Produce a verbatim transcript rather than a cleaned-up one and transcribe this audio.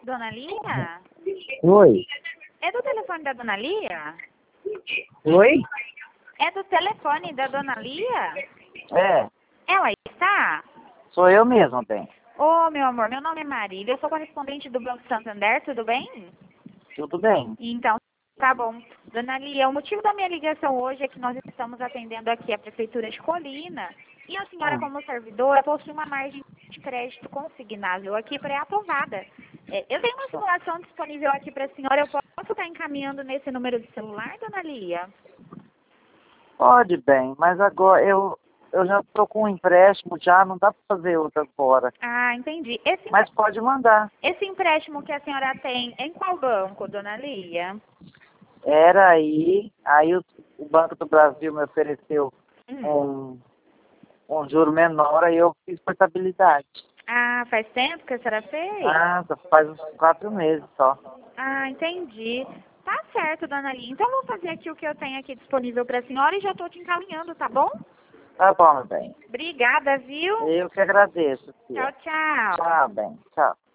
Dona Lia? Oi. É do telefone da Dona Lia? Oi? É do telefone da Dona Lia? É, Ela está? sou eu mesmo, bem. Ô, meu amor, meu nome é Marília, eu sou correspondente do Banco Santander, tudo bem? Tudo bem. Então, tá bom. Dona Lia, o motivo da minha ligação hoje é que nós estamos atendendo aqui a Prefeitura de Colina e a senhora, Hum. como servidora, possui uma margem de crédito consignável aqui pré-aprovada. É, eu tenho uma simulação disponível aqui para a senhora, eu posso estar encaminhando nesse número de celular, Dona Lia? Pode, bem, mas agora eu, eu já estou com um empréstimo já, não dá para fazer outro agora. Ah, entendi. Esse, Mas pode mandar. esse empréstimo que a senhora tem, em qual banco, Dona Lia? Era aí, aí o, o Banco do Brasil me ofereceu Hum. um, um juro menor, aí eu fiz portabilidade. Ah, faz tempo que a senhora fez? Ah, faz uns quatro meses só. Ah, entendi. Tá certo, Dona Lia. Então, eu vou fazer aqui o que eu tenho aqui disponível para a senhora e já estou te encaminhando, tá bom? Tá bom, bem. Obrigada, viu? Eu que agradeço, Tchau, tia. tchau. Tchau, bem. Tchau.